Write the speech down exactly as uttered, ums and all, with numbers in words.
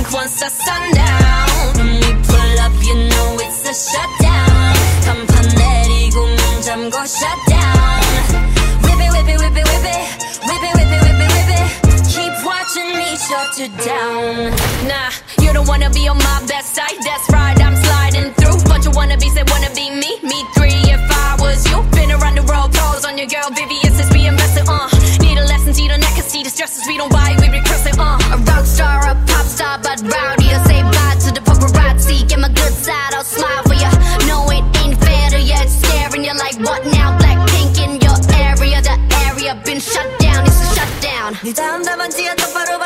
once the sundown. When we pull up, you know it's a shutdown. 간판 내리고 문 잠궈 shutdown. Whip it, whip it, whip it, whip it. Whip it, whip it, whip it, whip it. Keep watching me shut it down. Nah, you don't wanna be on my best side. That's right, I'm sliding through. Bunch of wannabes that wanna be me. Me three if I was you. Been around the world, pose on your girl, Vivian since we invested, uh. Need a lesson, see the neck, see the stresses we don't buy, we regress it, uh. A rock star, a pop star, but rowdy. I say bye to the paparazzi. Get my good side, I'll smile for ya. No, it ain't fair to ya, it's scaring you. Like what now? Blackpink in your area. The area been shut down, it's a shutdown. 네 다음 답안지가 똑바로